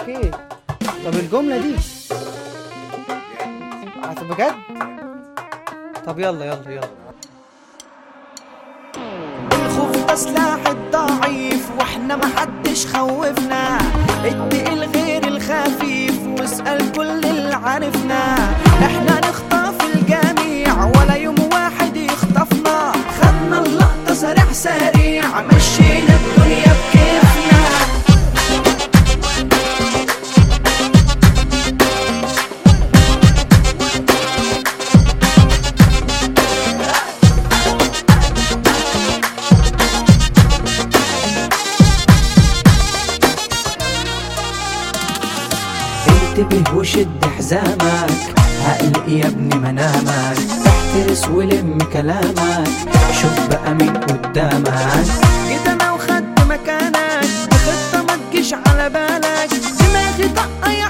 لك ايه؟ طب الجملة دي بجد؟ طب يلا يلا يلا. الخوف ده سلاح الضعيف واحنا محدش خوفنا، اتقل غير الخفيف واسأل كل اللي عرفنا، احنا نخطف الجميع ولا يوم واحد يخطفنا، خدنا اللقطة سريع سريع مشينا الدنيا بكيفنا. انتبه وشد حزامك، هقلق يا ابني منامك، احترس ولم كلامك، شوف بقى مين قدامك. جيت انا وخدت مكانك بخطة ما تجيش على بالك، دماغي طاقة